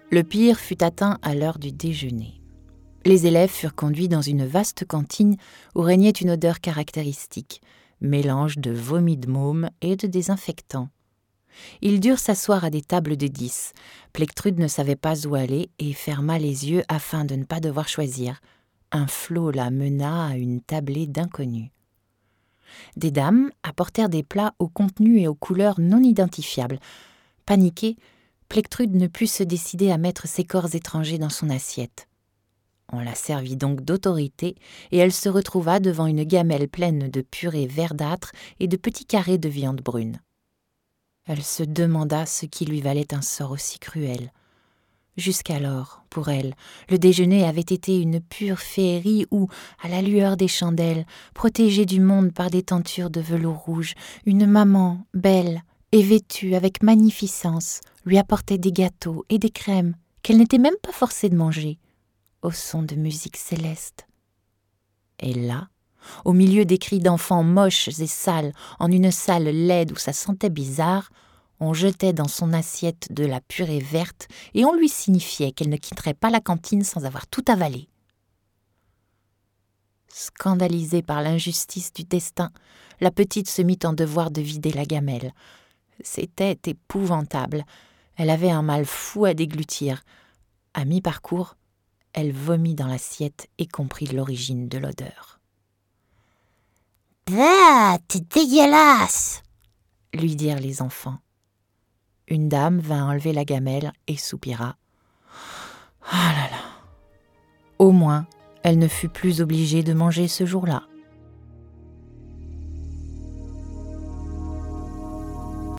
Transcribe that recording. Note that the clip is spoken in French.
Le pire fut atteint à l'heure du déjeuner. Les élèves furent conduits dans une vaste cantine où régnait une odeur caractéristique, mélange de vomi de môme et de désinfectant. Ils durent s'asseoir à des tables de 10. Plectrude ne savait pas où aller et ferma les yeux afin de ne pas devoir choisir. Un flot la mena à une tablée d'inconnus. Des dames apportèrent des plats au contenu et aux couleurs non identifiables. Paniquée, Plectrude ne put se décider à mettre ces corps étrangers dans son assiette. On la servit donc d'autorité et elle se retrouva devant une gamelle pleine de purée verdâtre et de petits carrés de viande brune. Elle se demanda ce qui lui valait un sort aussi cruel. Jusqu'alors, pour elle, le déjeuner avait été une pure féerie où, à la lueur des chandelles, protégée du monde par des tentures de velours rouge, une maman, belle et vêtue avec magnificence, lui apportait des gâteaux et des crèmes qu'elle n'était même pas forcée de manger, au son de musique céleste. Et là, au milieu des cris d'enfants moches et sales, en une salle laide où ça sentait bizarre, on jetait dans son assiette de la purée verte et on lui signifiait qu'elle ne quitterait pas la cantine sans avoir tout avalé. Scandalisée par l'injustice du destin, la petite se mit en devoir de vider la gamelle. C'était épouvantable. Elle avait un mal fou à déglutir. À mi-parcours, elle vomit dans l'assiette et comprit l'origine de l'odeur. « Bah, t'es dégueulasse !» lui dirent les enfants. Une dame vint enlever la gamelle et soupira. « Ah là là !» Au moins, elle ne fut plus obligée de manger ce jour-là.